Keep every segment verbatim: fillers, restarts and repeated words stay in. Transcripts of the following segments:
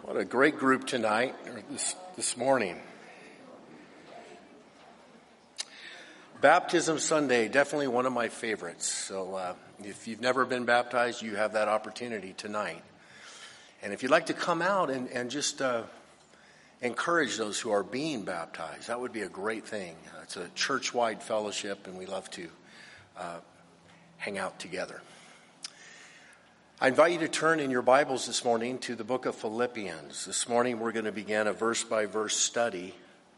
What a great group tonight, or this, this morning. Baptism Sunday, definitely one of my favorites. So uh, if you've never been baptized, you have that opportunity tonight. And if you'd like to come out and, and just uh, encourage those who are being baptized, that would be a great thing. Uh, it's a church-wide fellowship, and we love to uh, hang out together. I invite you to turn in your Bibles this morning to the book of Philippians. This morning we're going to begin a verse-by-verse study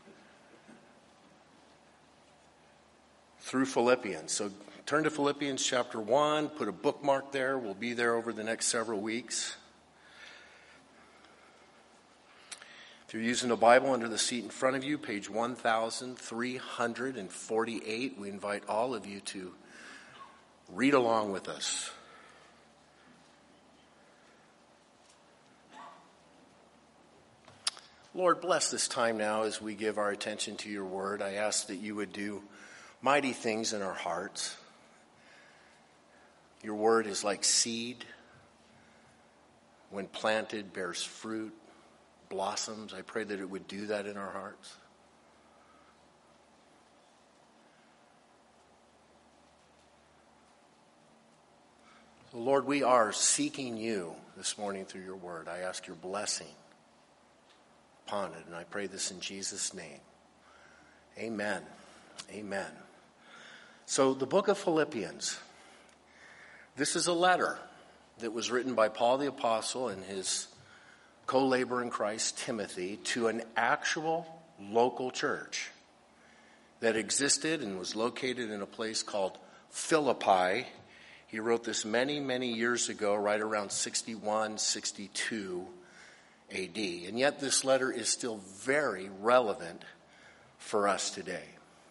through Philippians. So turn to Philippians chapter one, put a bookmark there. We'll be there over the next several weeks. If you're using a Bible, under the seat in front of you, page one thousand three hundred forty-eight, we invite all of you to read along with us. Lord, bless this time now as we give our attention to your word. I ask that you would do mighty things in our hearts. Your word is like seed. When planted, bears fruit, blossoms. I pray that it would do that in our hearts. So Lord, we are seeking you this morning through your word. I ask your blessing upon it, and I pray this in Jesus' name. Amen. Amen. So the book of Philippians, this is a letter that was written by Paul the Apostle and his co-laborer in Christ, Timothy, to an actual local church that existed and was located in a place called Philippi. He wrote this many, many years ago, right around sixty-one, sixty-two A D. And yet this letter is still very relevant for us today.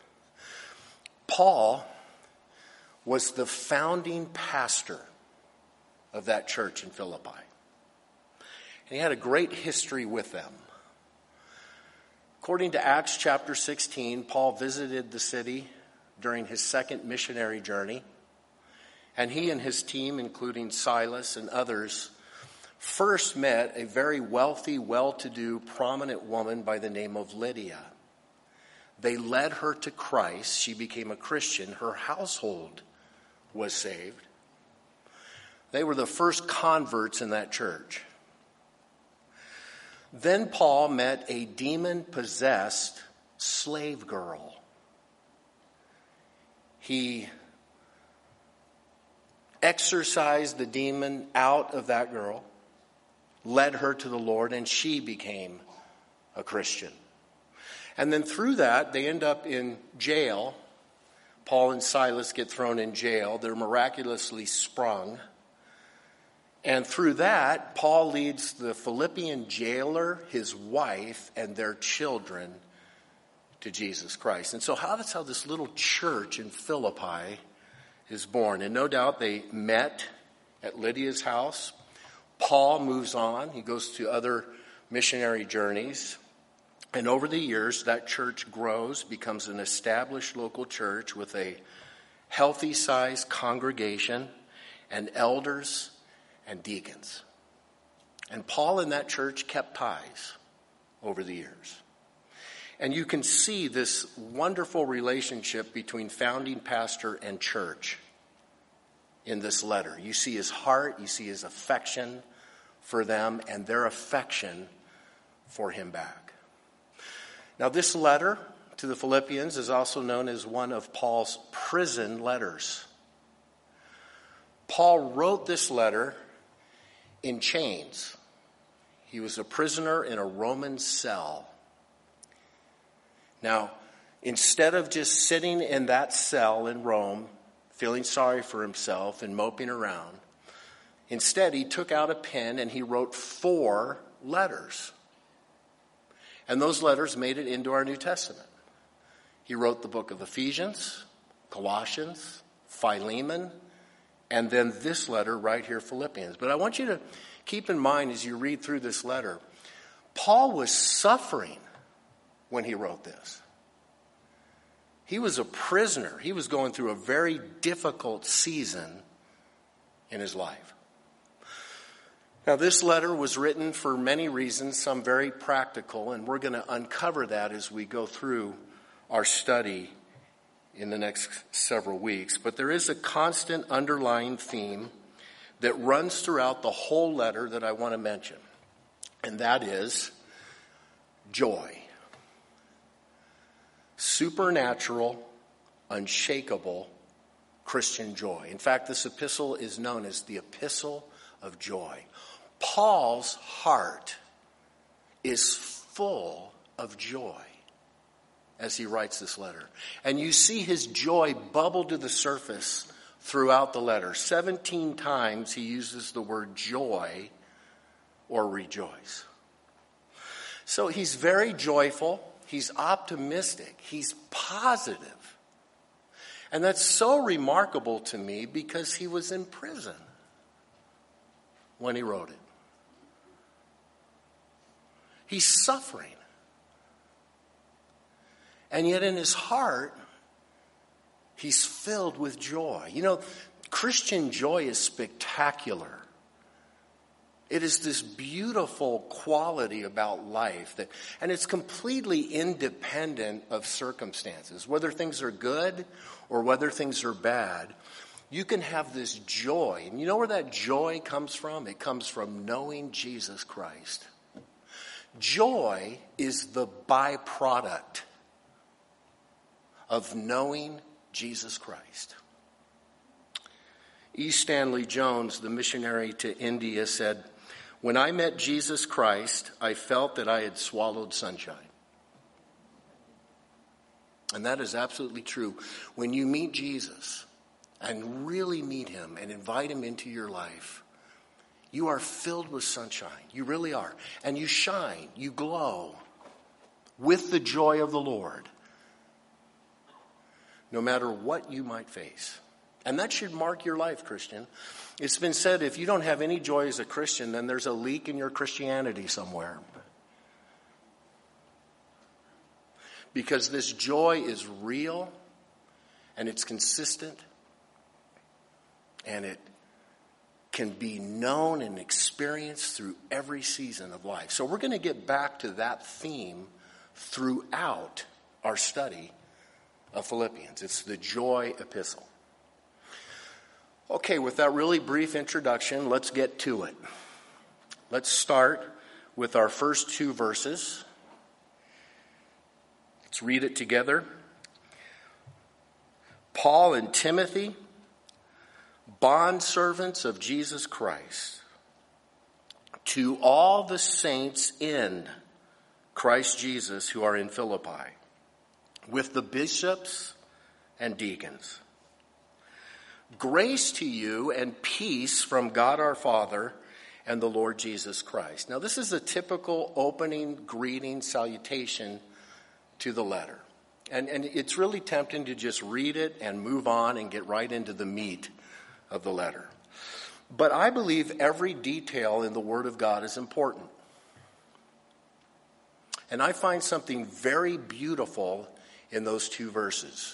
Paul was the founding pastor of that church in Philippi. And he had a great history with them. According to Acts chapter sixteen, Paul visited the city during his second missionary journey. And he and his team, including Silas and others, first met a very wealthy, well-to-do, prominent woman by the name of Lydia. They led her to Christ. She became a Christian. Her household was saved. They were the first converts in that church. Then Paul met a demon-possessed slave girl. He exorcised the demon out of that girl, led her to the Lord, and she became a Christian. And then through that, they end up in jail. Paul and Silas get thrown in jail. They're miraculously sprung. And through that, Paul leads the Philippian jailer, his wife, and their children to Jesus Christ. And so how that's how this little church in Philippi is born. And no doubt they met at Lydia's house. Paul moves on. He goes to other missionary journeys. And over the years, that church grows, becomes an established local church with a healthy-sized congregation and elders and deacons. And Paul and that church kept ties over the years. And you can see this wonderful relationship between founding pastor and church in this letter. You see his heart, you see his affection for them, and their affection for him back. Now, this letter to the Philippians is also known as one of Paul's prison letters. Paul wrote this letter in chains. He was a prisoner in a Roman cell. Now, instead of just sitting in that cell in Rome, feeling sorry for himself and moping around, instead he took out a pen and he wrote four letters. And those letters made it into our New Testament. He wrote the book of Ephesians, Colossians, Philemon, and then this letter right here, Philippians. But I want you to keep in mind as you read through this letter, Paul was suffering when he wrote this. He was a prisoner. He was going through a very difficult season in his life. Now, this letter was written for many reasons, some very practical, and we're going to uncover that as we go through our study in the next several weeks. But there is a constant underlying theme that runs throughout the whole letter that I want to mention, and that is joy. Supernatural, unshakable Christian joy. In fact, this epistle is known as the Epistle of Joy. Paul's heart is full of joy as he writes this letter. And you see his joy bubble to the surface throughout the letter. seventeen times he uses the word joy or rejoice. So he's very joyful. He's optimistic. He's positive. And that's so remarkable to me because he was in prison when he wrote it. He's suffering. And yet in his heart, he's filled with joy. You know, Christian joy is spectacular. It is this beautiful quality about life that, and it's completely independent of circumstances. Whether things are good or whether things are bad, you can have this joy. And you know where that joy comes from? It comes from knowing Jesus Christ. Joy is the byproduct of knowing Jesus Christ. E. Stanley Jones, the missionary to India, said, "When I met Jesus Christ, I felt that I had swallowed sunshine." And that is absolutely true. When you meet Jesus and really meet him and invite him into your life, you are filled with sunshine. You really are. And you shine, you glow with the joy of the Lord, no matter what you might face. And that should mark your life, Christian. It's been said if you don't have any joy as a Christian, then there's a leak in your Christianity somewhere. Because this joy is real, and it's consistent, and it can be known and experienced through every season of life. So we're going to get back to that theme throughout our study of Philippians. It's the joy epistle. Okay, with that really brief introduction, let's get to it. Let's start with our first two verses. Let's read it together. Paul and Timothy, bondservants of Jesus Christ, to all the saints in Christ Jesus who are in Philippi, with the bishops and deacons. Grace to you and peace from God our Father and the Lord Jesus Christ. Now, this is a typical opening greeting salutation to the letter. And, and it's really tempting to just read it and move on and get right into the meat of the letter. But I believe every detail in the Word of God is important. And I find something very beautiful in those two verses.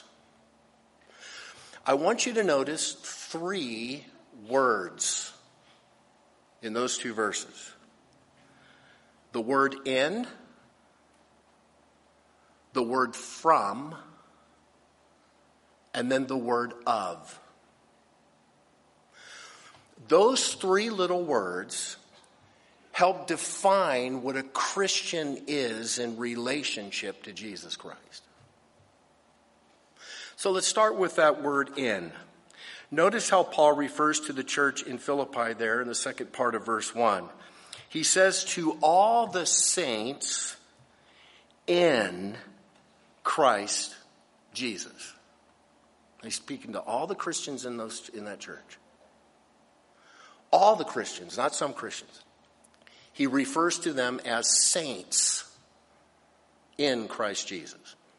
I want you to notice three words in those two verses. The word in, the word from, and then the word of. Those three little words help define what a Christian is in relationship to Jesus Christ. So let's start with that word in. Notice how Paul refers to the church in Philippi there in the second part of verse one. He says, to all the saints in Christ Jesus. He's speaking to all the Christians in those in that church. All the Christians, not some Christians. He refers to them as saints in Christ Jesus.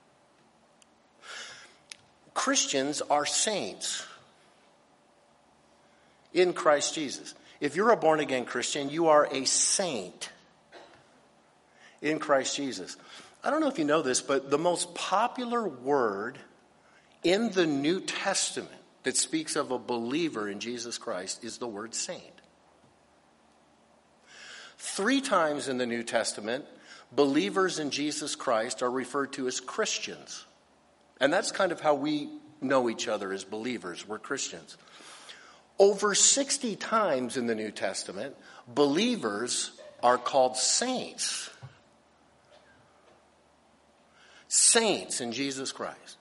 Christians are saints in Christ Jesus. If you're a born-again Christian, you are a saint in Christ Jesus. I don't know if you know this, but the most popular word in the New Testament that speaks of a believer in Jesus Christ is the word saint. Three times in the New Testament, believers in Jesus Christ are referred to as Christians. And that's kind of how we know each other as believers. We're Christians. Over sixty times in the New Testament, believers are called saints. Saints in Jesus Christ.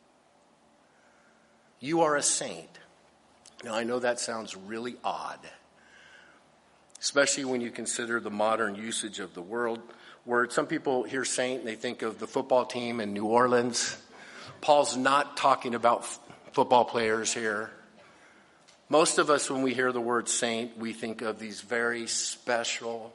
You are a saint. Now, I know that sounds really odd, especially when you consider the modern usage of the word. Word. Some people hear saint and they think of the football team in New Orleans. Paul's not talking about f- football players here. Most of us, when we hear the word saint, we think of these very special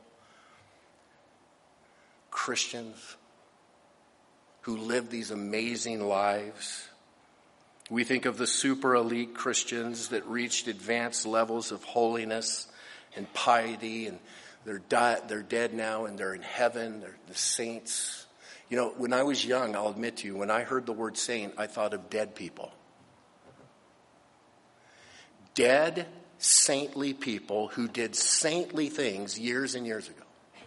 Christians who live these amazing lives. We think of the super elite Christians that reached advanced levels of holiness and piety, and they're, di- they're dead now and they're in heaven. They're the saints. You know, when I was young, I'll admit to you, when I heard the word saint, I thought of dead people. Dead, saintly people who did saintly things years and years ago.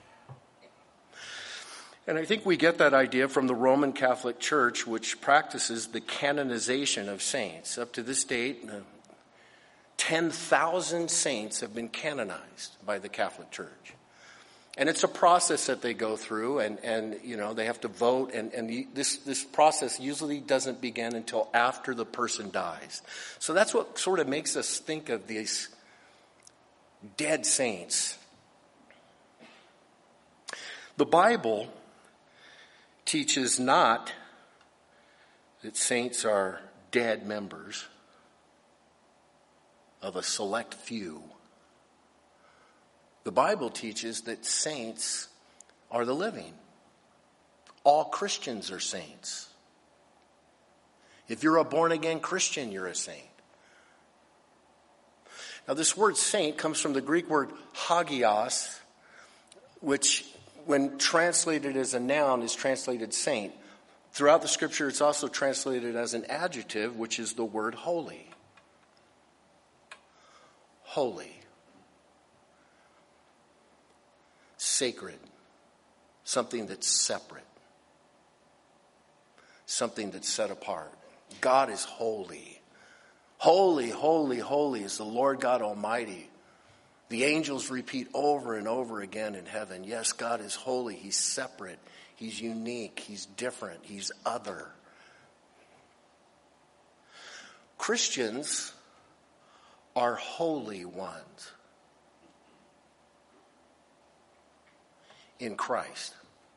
And I think we get that idea from the Roman Catholic Church, which practices the canonization of saints. Up to this date, ten thousand saints have been canonized by the Catholic Church. And it's a process that they go through, and, and you know, they have to vote, and, and the, this, this process usually doesn't begin until after the person dies. So that's what sort of makes us think of these dead saints. The Bible teaches not that saints are dead members of a select few. The Bible teaches that saints are the living. All Christians are saints. If you're a born-again Christian, you're a saint. Now, this word saint comes from the Greek word hagios, which, when translated as a noun, is translated saint. Throughout the scripture, it's also translated as an adjective, which is the word holy. Holy. Sacred. Something that's separate. Something that's set apart. God is holy. Holy, holy, holy is the Lord God Almighty. The angels repeat over and over again in heaven, yes, God is holy. He's separate. He's unique. He's different. He's other. Christians are holy ones in Christ.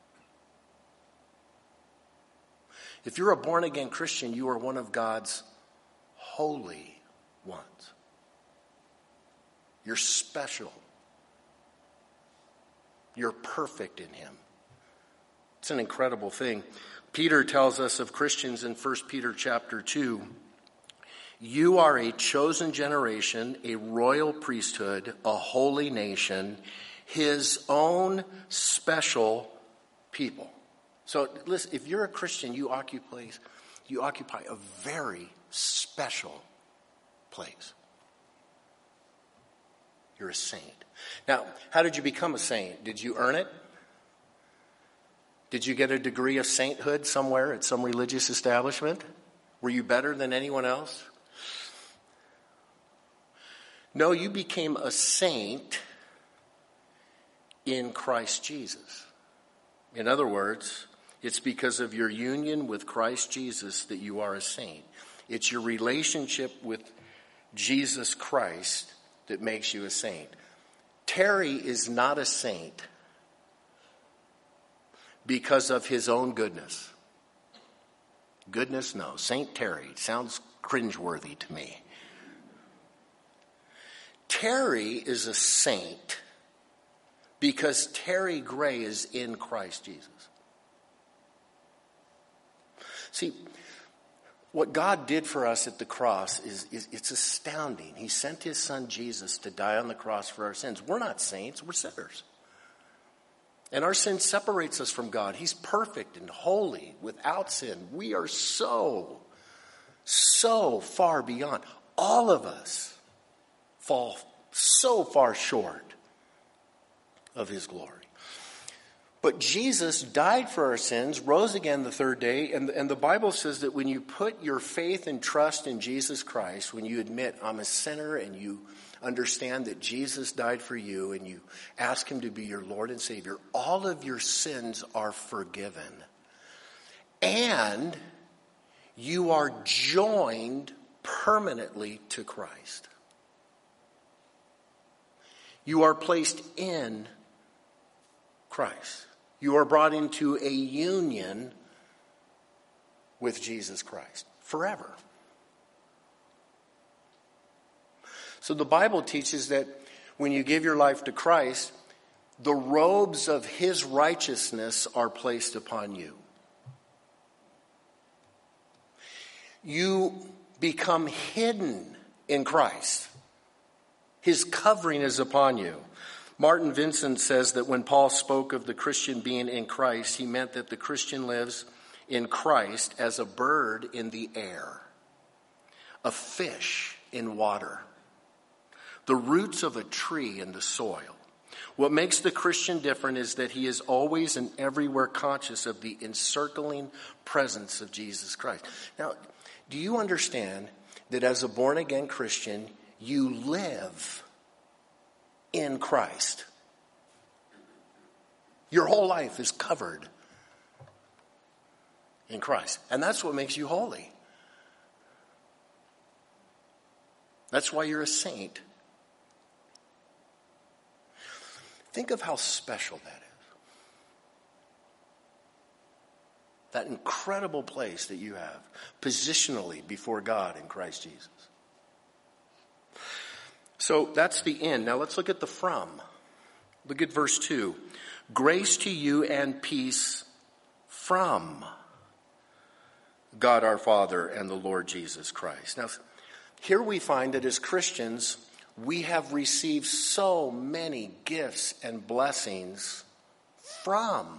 If you're a born-again Christian, you are one of God's holy ones. You're special. You're perfect in him. It's an incredible thing. Peter tells us of Christians in First Peter chapter two. You are a chosen generation, a royal priesthood, a holy nation, his own special people. So listen, if you're a Christian, you occupy, you occupy a very special place. You're a saint. Now, how did you become a saint? Did you earn it? Did you get a degree of sainthood somewhere at some religious establishment? Were you better than anyone else? No, you became a saint in Christ Jesus. In other words, it's because of your union with Christ Jesus that you are a saint. It's your relationship with Jesus Christ that makes you a saint. Terry is not a saint because of his own goodness. Goodness, no. Saint Terry sounds cringeworthy to me. Terry is a saint because Terry Gray is in Christ Jesus. See, what God did for us at the cross is, is it's astounding. He sent his son Jesus to die on the cross for our sins. We're not saints, we're sinners. And our sin separates us from God. He's perfect and holy, without sin. We are so, so far beyond. All of us fall so far short of his glory. But Jesus died for our sins, rose again the third day, and, and the Bible says that when you put your faith and trust in Jesus Christ, when you admit I'm a sinner and you understand that Jesus died for you and you ask him to be your Lord and Savior, all of your sins are forgiven. And you are joined permanently to Christ. You are placed in Christ. You are brought into a union with Jesus Christ forever. So the Bible teaches that when you give your life to Christ, the robes of his righteousness are placed upon you. You become hidden in Christ. His covering is upon you. Martin Vincent says that when Paul spoke of the Christian being in Christ, he meant that the Christian lives in Christ as a bird in the air, a fish in water, the roots of a tree in the soil. What makes the Christian different is that he is always and everywhere conscious of the encircling presence of Jesus Christ. Now, do you understand that as a born-again Christian, you live in Christ? Your whole life is covered in Christ. And that's what makes you holy. That's why you're a saint. Think of how special that is. That incredible place that you have positionally before God in Christ Jesus. So that's the end. Now let's look at the from. Look at verse two. Grace to you and peace from God our Father and the Lord Jesus Christ. Now, here we find that as Christians, we have received so many gifts and blessings from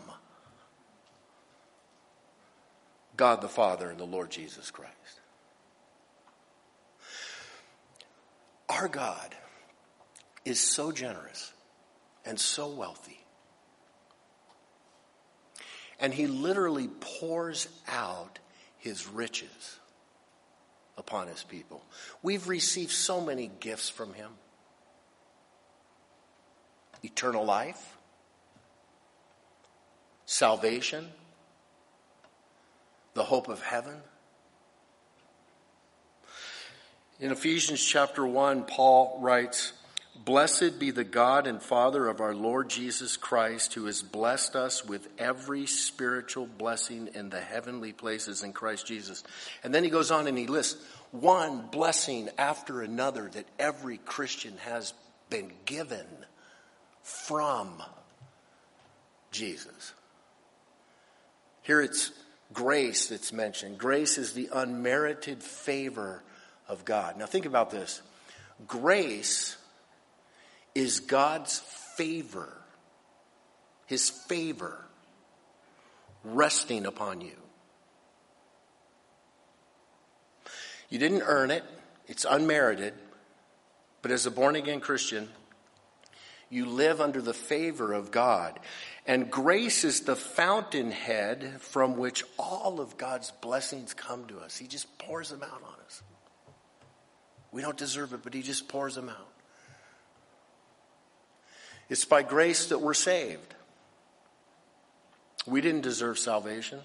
God the Father and the Lord Jesus Christ. Our God is so generous and so wealthy. And he literally pours out his riches upon his people. We've received so many gifts from him. Eternal life, salvation, the hope of heaven. In Ephesians chapter one, Paul writes, "Blessed be the God and Father of our Lord Jesus Christ, who has blessed us with every spiritual blessing in the heavenly places in Christ Jesus." And then he goes on and he lists one blessing after another that every Christian has been given from Jesus. Here it's grace that's mentioned. Grace is the unmerited favor of God. Now think about this. Grace is God's favor, his favor resting upon you. You didn't earn it. It's unmerited. But as a born-again Christian, you live under the favor of God. And grace is the fountainhead from which all of God's blessings come to us. He just pours them out on us. We don't deserve it, but he just pours them out. It's by grace that we're saved. We didn't deserve salvation.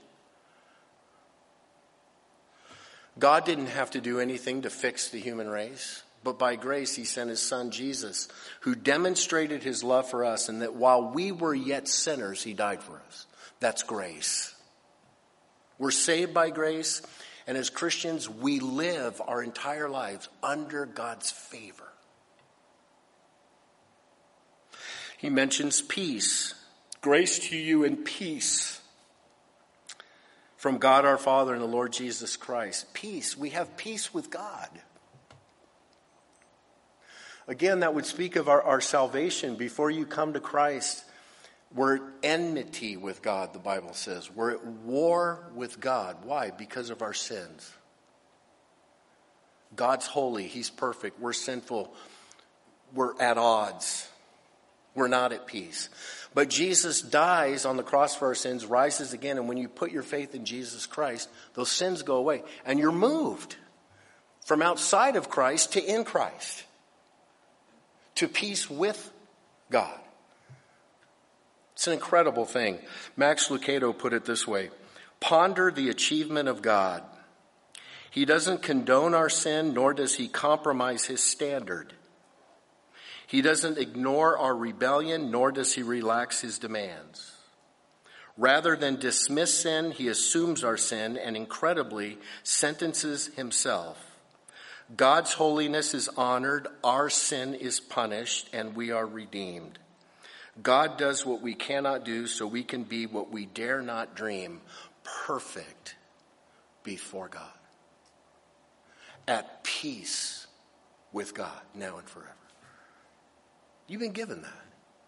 God didn't have to do anything to fix the human race. But by grace, he sent his son Jesus, who demonstrated his love for us, and that while we were yet sinners, he died for us. That's grace. We're saved by grace, and as Christians, we live our entire lives under God's favor. He mentions peace. Grace to you and peace from God our Father and the Lord Jesus Christ. Peace. We have peace with God. Again, that would speak of our, our salvation. Before you come to Christ, we're at enmity with God, the Bible says. We're at war with God. Why? Because of our sins. God's holy. He's perfect. We're sinful. We're at odds. We're not at peace. But Jesus dies on the cross for our sins, rises again, and when you put your faith in Jesus Christ, those sins go away. And you're moved from outside of Christ to in Christ, to peace with God. It's an incredible thing. Max Lucado put it this way: ponder the achievement of God. He doesn't condone our sin, nor does he compromise his standard. He doesn't ignore our rebellion, nor does he relax his demands. Rather than dismiss sin, he assumes our sin and incredibly sentences himself. God's holiness is honored, our sin is punished, and we are redeemed. God does what we cannot do so we can be what we dare not dream, perfect before God. At peace with God, now and forever. You've been given that.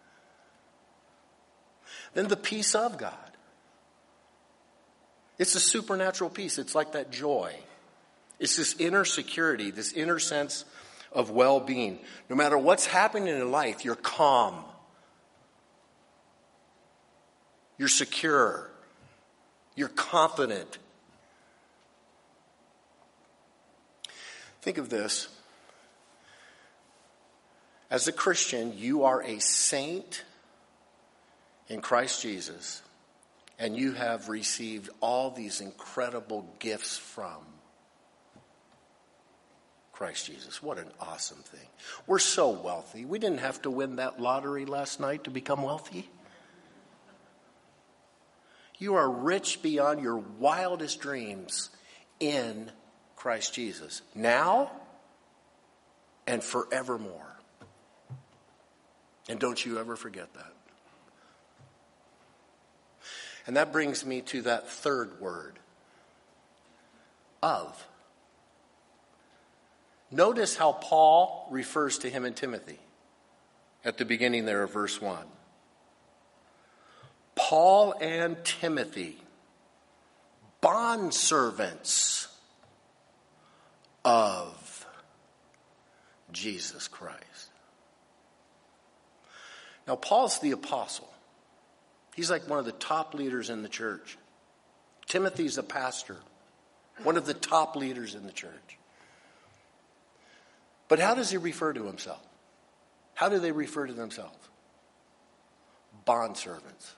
Then the peace of God. It's a supernatural peace. It's like that joy. It's this inner security, this inner sense of well-being. No matter what's happening in life, you're calm. You're secure. You're confident. Think of this. As a Christian, you are a saint in Christ Jesus, and you have received all these incredible gifts from Christ Jesus. What an awesome thing. We're so wealthy. We didn't have to win that lottery last night to become wealthy. You are rich beyond your wildest dreams in Christ Jesus, now and forevermore. And don't you ever forget that. And that brings me to that third word, of. Notice how Paul refers to him and Timothy at the beginning there of verse one. Paul and Timothy, bondservants of Jesus Christ. Now, Paul's the apostle. He's like one of the top leaders in the church. Timothy's a pastor, one of the top leaders in the church. But how does he refer to himself? How do they refer to themselves? Bondservants.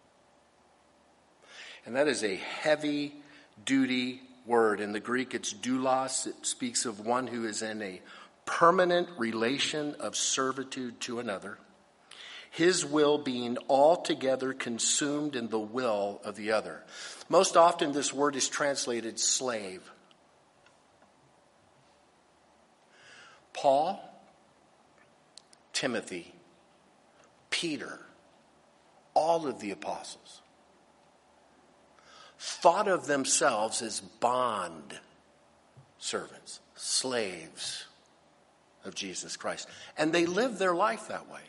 And that is a heavy-duty word. In the Greek, it's doulos. It speaks of one who is in a permanent relation of servitude to another, his will being altogether consumed in the will of the other. Most often this word is translated slave. Paul, Timothy, Peter, all of the apostles thought of themselves as bond servants, slaves of Jesus Christ. And they lived their life that way,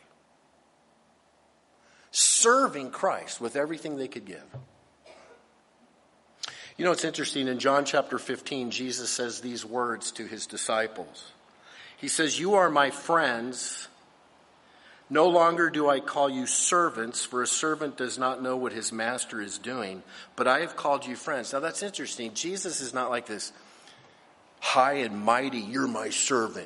serving Christ with everything they could give. You know, it's interesting. In John chapter fifteen, Jesus says these words to his disciples. He says, "You are my friends. No longer do I call you servants, for a servant does not know what his master is doing, but I have called you friends." Now that's interesting. Jesus is not like this high and mighty, "You're my servant."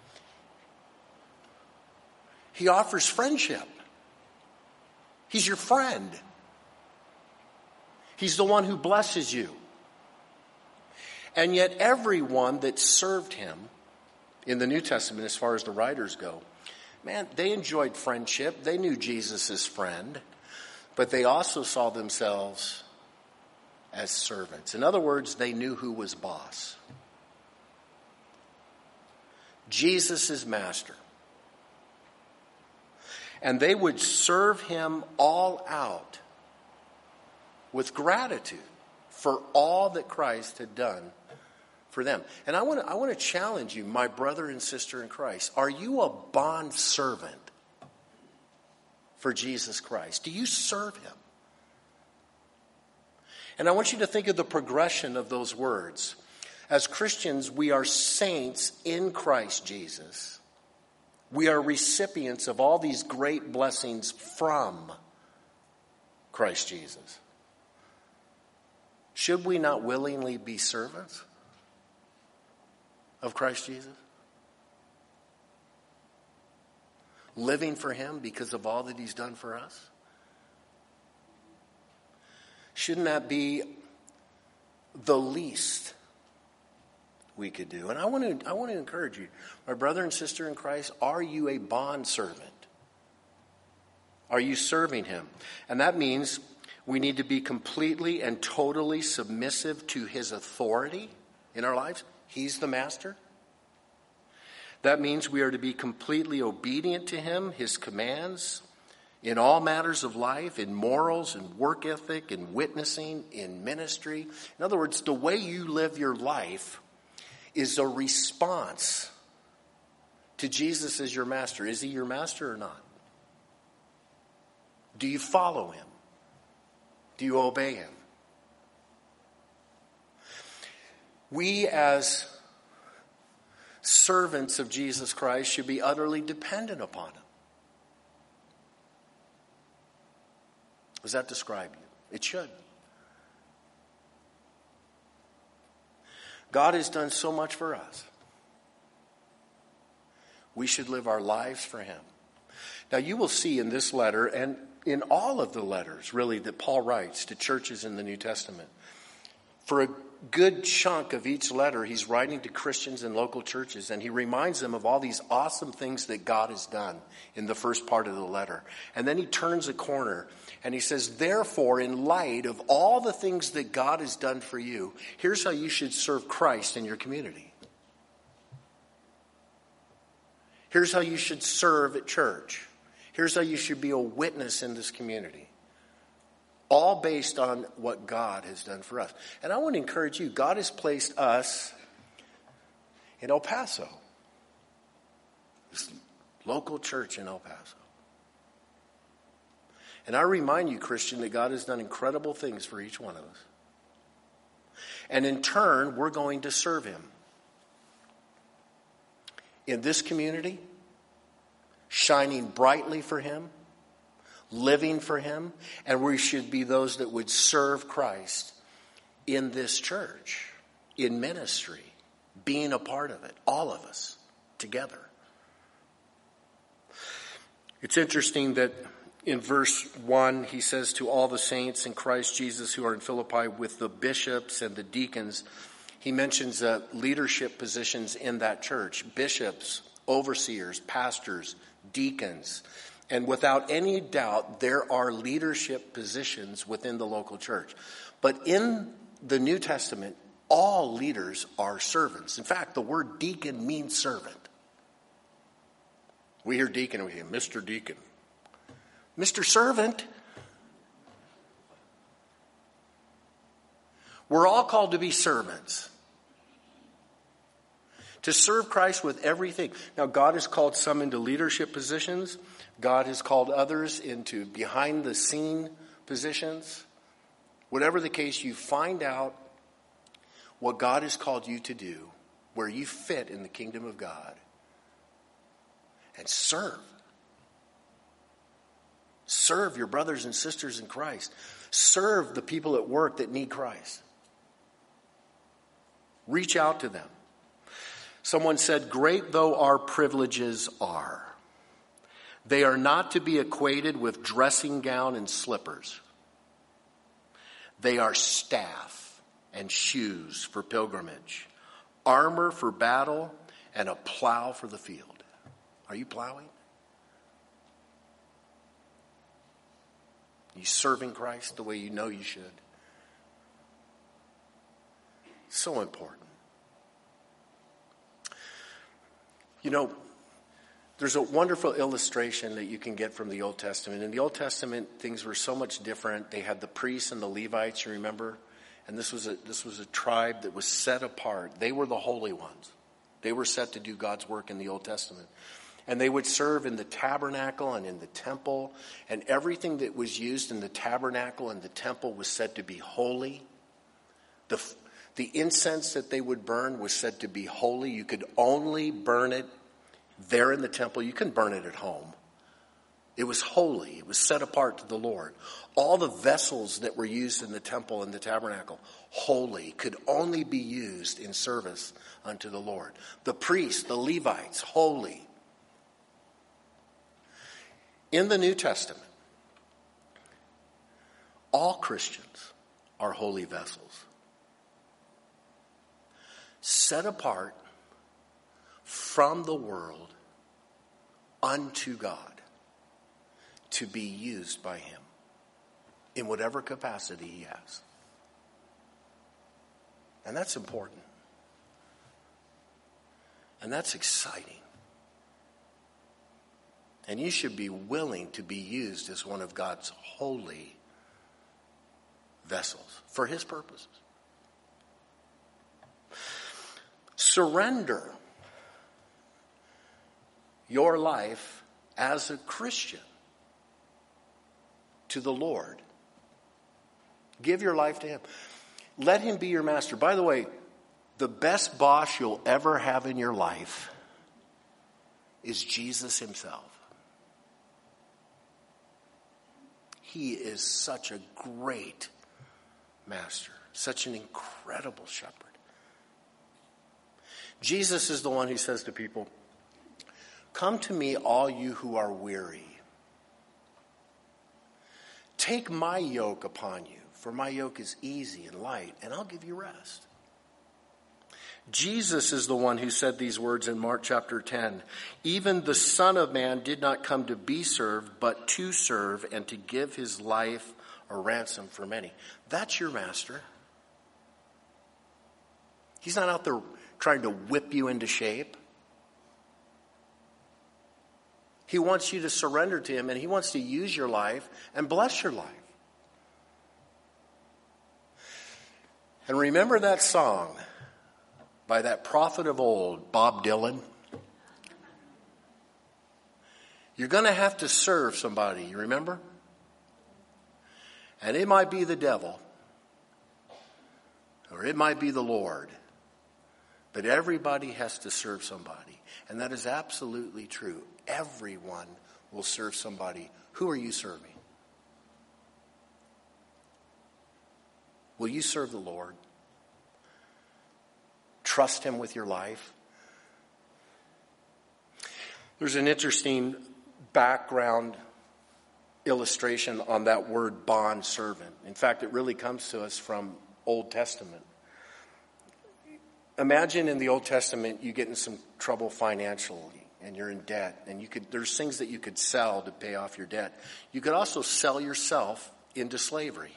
He offers friendship. He's your friend. He's the one who blesses you. And yet everyone that served him in the New Testament, as far as the writers go, man, they enjoyed friendship. They knew Jesus as friend, but they also saw themselves as servants. In other words, they knew who was boss. Jesus is master. And they would serve him all out with gratitude for all that Christ had done for them. And I want to I want to challenge you, my brother and sister in Christ. Are you a bond servant for Jesus Christ? Do you serve him? And I want you to think of the progression of those words. As Christians, we are saints in Christ Jesus. We are recipients of all these great blessings from Christ Jesus. Should we not willingly be servants of Christ Jesus? Living for him because of all that he's done for us? Shouldn't that be the least we could do? And I want to I want to encourage you, my brother and sister in Christ, are you a bond servant? Are you serving him? And that means we need to be completely and totally submissive to his authority in our lives. He's the master. That means we are to be completely obedient to him, his commands, in all matters of life, in morals, in work ethic, in witnessing, in ministry. In other words, the way you live your life is a response to Jesus as your master. Is he your master or not? Do you follow him? Do you obey him? We as servants of Jesus Christ should be utterly dependent upon him. Does that describe you? It should. God has done so much for us. We should live our lives for him. Now you will see in this letter, and in all of the letters really that Paul writes to churches in the New Testament, for a good chunk of each letter he's writing to Christians in local churches, and he reminds them of all these awesome things that God has done in the first part of the letter. And then he turns a corner and he says, therefore, in light of all the things that God has done for you, here's how you should serve Christ in your community. Here's how you should serve at church. Here's how you should be a witness in this community. All based on what God has done for us. And I want to encourage you, God has placed us in El Paso. This local church in El Paso. And I remind you, Christian, that God has done incredible things for each one of us. And in turn, we're going to serve him. In this community, shining brightly for him, living for him, and we should be those that would serve Christ in this church, in ministry, being a part of it, all of us together. It's interesting that in verse one, he says to all the saints in Christ Jesus who are in Philippi with the bishops and the deacons, he mentions uh, leadership positions in that church, bishops, overseers, pastors, deacons. And without any doubt, there are leadership positions within the local church. But in the New Testament, all leaders are servants. In fact, the word deacon means servant. We hear deacon, we hear Mister Deacon. Mister Servant. We're all called to be servants. To serve Christ with everything. Now, God has called some into leadership positions. God has called others into behind the scene positions. Whatever the case, you find out what God has called you to do, where you fit in the kingdom of God, and serve. Serve your brothers and sisters in Christ. Serve the people at work that need Christ. Reach out to them. Someone said, great though our privileges are, they are not to be equated with dressing gown and slippers. They are staff and shoes for pilgrimage, armor for battle, and a plow for the field. Are you plowing? Are you serving Christ the way you know you should? So important. You know, there's a wonderful illustration that you can get from the Old Testament. In the Old Testament, things were so much different. They had the priests and the Levites, you remember? And this was a this was a tribe that was set apart. They were the holy ones. They were set to do God's work in the Old Testament. And they would serve in the tabernacle and in the temple. And everything that was used in the tabernacle and the temple was said to be holy. The, the incense that they would burn was said to be holy. You could only burn it there in the temple. You couldn't burn it at home. It was holy. It was set apart to the Lord. All the vessels that were used in the temple and the tabernacle, holy, could only be used in service unto the Lord. The priests, the Levites, holy. In the New Testament, all Christians are holy vessels, set apart from the world unto God, to be used by him in whatever capacity he has. And that's important. And that's exciting. And you should be willing to be used as one of God's holy vessels for his purposes. Surrender your life as a Christian to the Lord. Give your life to him. Let him be your master. By the way, the best boss you'll ever have in your life is Jesus himself. He is such a great master, such an incredible shepherd. Jesus is the one who says to people, "Come to me, all you who are weary. Take my yoke upon you, for my yoke is easy and light, and I'll give you rest." Jesus is the one who said these words in Mark chapter ten. "Even the Son of Man did not come to be served, but to serve and to give his life a ransom for many." That's your master. He's not out there trying to whip you into shape. He wants you to surrender to him, and he wants to use your life and bless your life. And remember that song by that prophet of old, Bob Dylan? You're going to have to serve somebody, you remember? And it might be the devil, or it might be the Lord, but everybody has to serve somebody. And that is absolutely true. Everyone will serve somebody. Who are you serving? Will you serve the Lord? Trust him with your life? There's an interesting background illustration on that word bond servant. In fact, it really comes to us from Old Testament. Imagine in the Old Testament you get in some trouble financially and you're in debt, and you could there's things that you could sell to pay off your debt. You could also sell yourself into slavery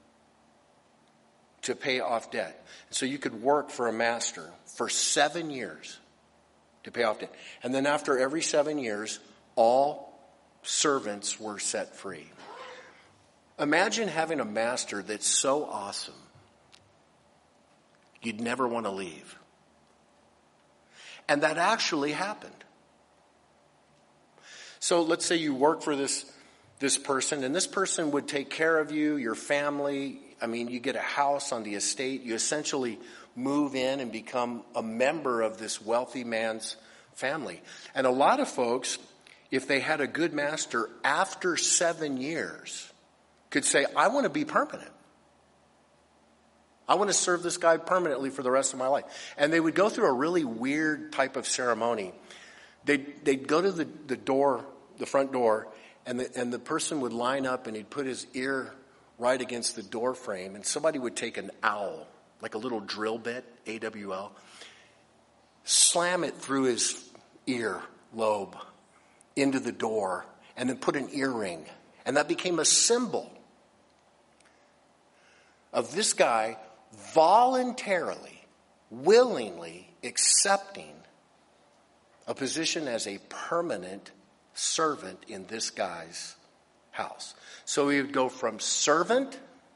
to pay off debt. So you could work for a master for seven years to pay off debt. And then after every seven years, all servants were set free. Imagine having a master that's so awesome, you'd never want to leave. And that actually happened. So let's say you work for this, this person, and this person would take care of you, your family. I mean, you get a house on the estate. You essentially move in and become a member of this wealthy man's family. And a lot of folks, if they had a good master, after seven years, could say, I want to be permanent. I want to serve this guy permanently for the rest of my life. And they would go through a really weird type of ceremony. They'd, they'd go to the, the door, the front door, and the, and the person would line up and he'd put his ear right against the door frame, and somebody would take an owl, like a little drill bit, A W L, slam it through his ear lobe into the door, and then put an earring. And that became a symbol of this guy voluntarily, willingly accepting a position as a permanent servant in this guy's house. So he would go from servant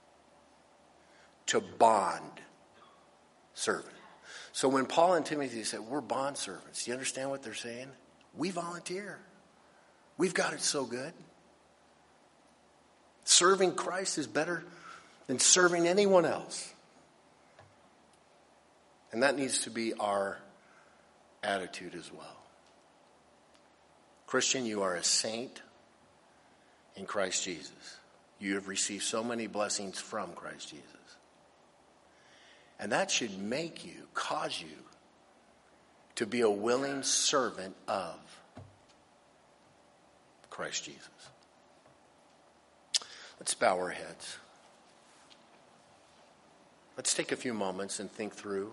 to bond servant. So when Paul and Timothy said, we're bond servants, do you understand what they're saying? We volunteer. We've got it so good. Serving Christ is better than serving anyone else. And that needs to be our attitude as well. Christian, you are a saint in Christ Jesus. You have received so many blessings from Christ Jesus. And that should make you, cause you, to be a willing servant of Christ Jesus. Let's bow our heads. Let's take a few moments and think through.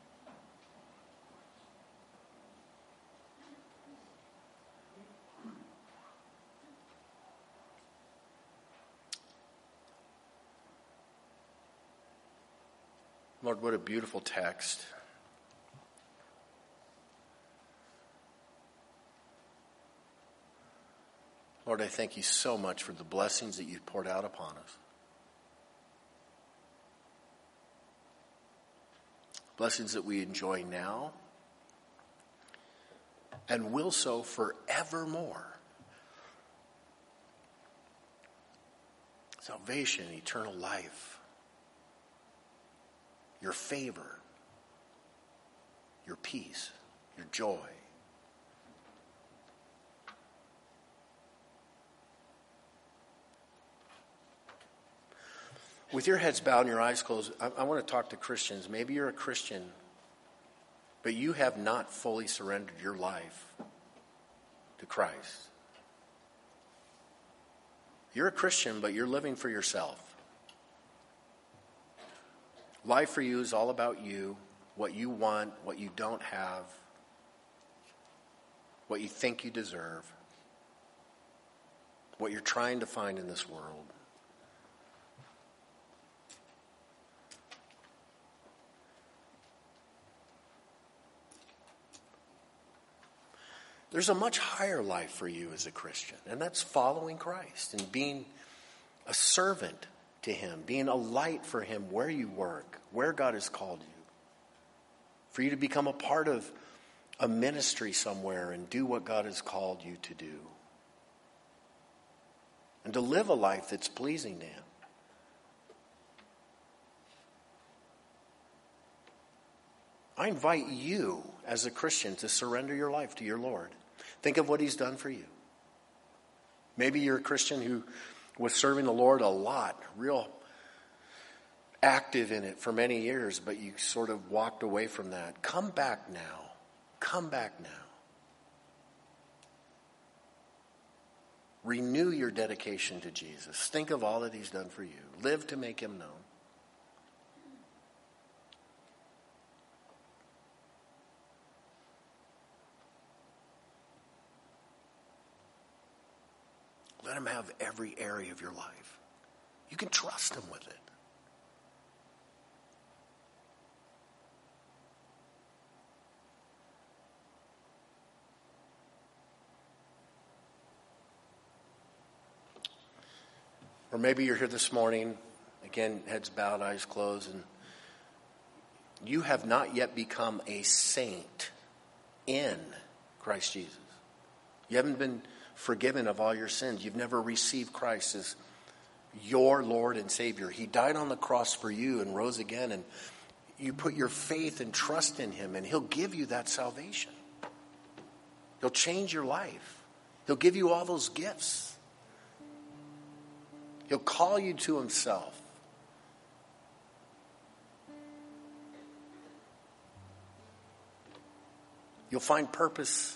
Lord, what a beautiful text. Lord, I thank you so much for the blessings that you've poured out upon us. Blessings that we enjoy now and will so forevermore. Salvation, eternal life, your favor, your peace, your joy. With your heads bowed and your eyes closed, I, I want to talk to Christians. Maybe you're a Christian, but you have not fully surrendered your life to Christ. You're a Christian, but you're living for yourself. Life for you is all about you, what you want, what you don't have, what you think you deserve, what you're trying to find in this world. There's a much higher life for you as a Christian, and that's following Christ and being a servant to him, being a light for him where you work, where God has called you. For you to become a part of a ministry somewhere and do what God has called you to do. And to live a life that's pleasing to him. I invite you as a Christian to surrender your life to your Lord. Think of what he's done for you. Maybe you're a Christian who was serving the Lord a lot, real active in it for many years, but you sort of walked away from that. Come back now. Come back now. Renew your dedication to Jesus. Think of all that he's done for you. Live to make him known. Let him have every area of your life. You can trust him with it. Or maybe you're here this morning, again, heads bowed, eyes closed, and you have not yet become a saint in Christ Jesus. You haven't been forgiven of all your sins. You've never received Christ as your Lord and Savior. He died on the cross for you and rose again, and you put your faith and trust in him, and he'll give you that salvation. He'll change your life. He'll give you all those gifts. He'll call you to himself. You'll find purpose.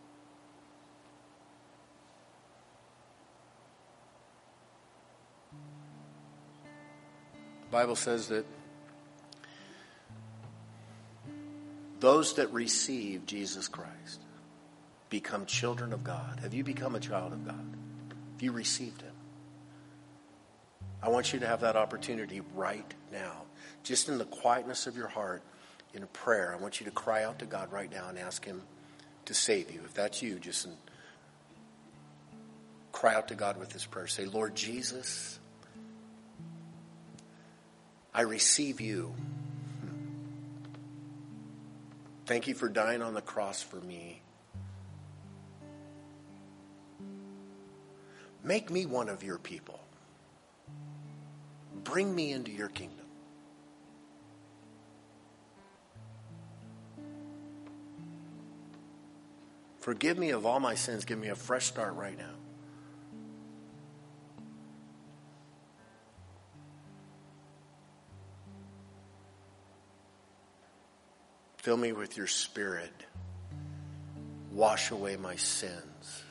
The Bible says that those that receive Jesus Christ become children of God. Have you become a child of God? Have you received him? I want you to have that opportunity right now. Just in the quietness of your heart, in a prayer, I want you to cry out to God right now and ask him to save you. If that's you, just in, cry out to God with this prayer. Say, Lord Jesus, I receive you. Thank you for dying on the cross for me. Make me one of your people. Bring me into your kingdom. Forgive me of all my sins. Give me a fresh start right now. Fill me with your Spirit. Wash away my sins.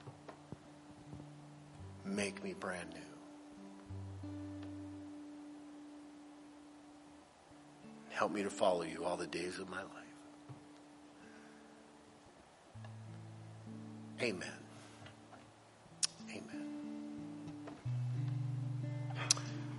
Make me brand new. Help me to follow you all the days of my life. Amen.